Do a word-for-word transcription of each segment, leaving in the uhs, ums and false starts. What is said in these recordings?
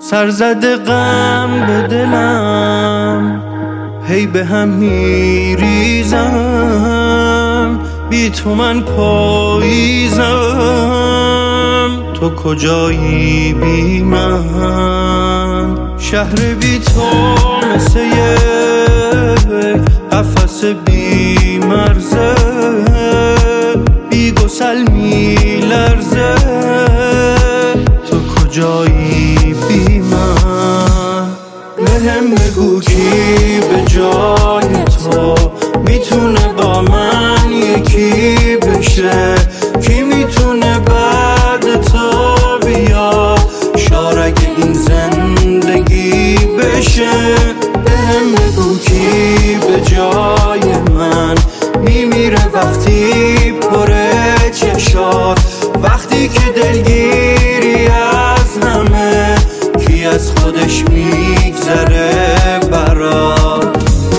سرزده غم به دلم هی به هم میریزم، بی تو من پاییزم، تو کجایی بی من؟ شهر بی تو مثل یک قفس بی مرزه، بی گسل می لرزه، تو کجایی بی من؟ بهم بگو کی به جای تو میتونه با من یکی بشه، کی میتونه بعد تو بیا شارگ این زندگی بشه. بهم بگو کی به جای من میمیره وقتی پره چشات، وقتی که دلگیری از همه، کی از خودش میگذره برات؟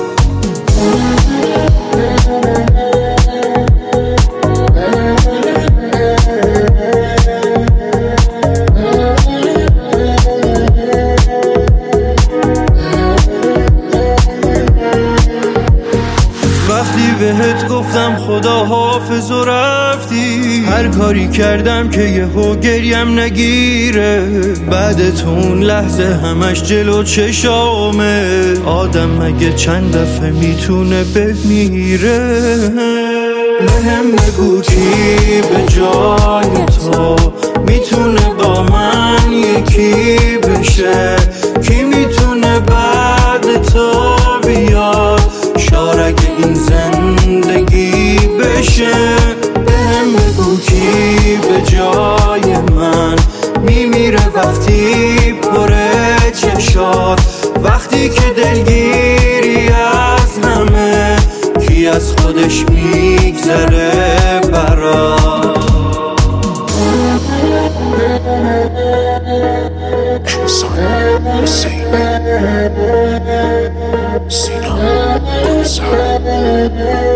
وقتی بهت گفتم خدا حافظ و رفتی، هر کاری کردم که یهو گریم نگیره، بعد تو اون لحظه همش جلو چشامه، آدم مگه چند دفعه میتونه بمیره؟ بهم بگو کی به جای تو میتونه با من یکی بشه، کی میتونه بعد تو بیاد شارگ این زندگی بشه. بهم بگو کی به جای من میمیره وقتی پره چشات، وقتی که دلگیری از همه، کی از خودش میگذره برات؟ Sina, Sina,